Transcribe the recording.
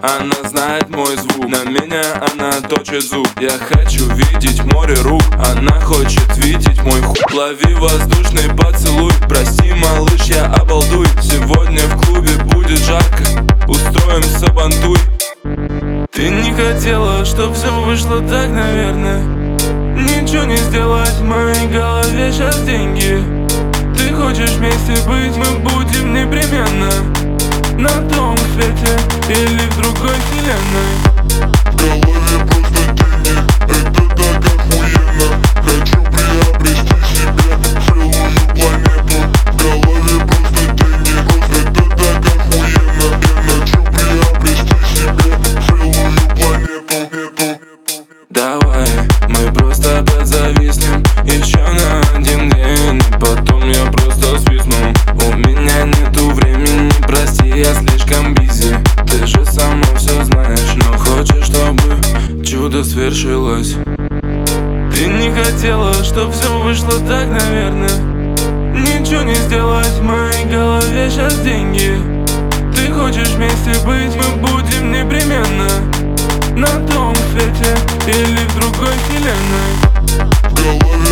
она знает мой звук. На меня она точит зуб. Я хочу видеть море рук, она хочет видеть мой хуй. Лови воздушный поцелуй. Прости, малыш, я обалдуй. Сегодня в клубе будет жарко, устроим сабантуй. Ты не хотела, чтоб все вышло так, наверное. Ничего не сделать, в моей голове сейчас деньги. Ты хочешь вместе быть, мы будем непременно на том свете или в другой вселенной. В голове просто деньги, это так охуенно. Хочу приобрести себе целую планету. В голове просто деньги, это так охуенно. Я хочу приобрести себе целую планету. Давай, мы просто подзависнем еще на один день, и потом я просто свистну. У меня нету времени, прости, я слишком бизи. Ты же сама все знаешь, но хочешь, чтобы чудо свершилось. Ты не хотела, чтоб все вышло так, наверное. Ничего не сделать, в моей голове сейчас деньги. Ты хочешь вместе быть, мы будем непременно на том свете или в другой вселенной. В голове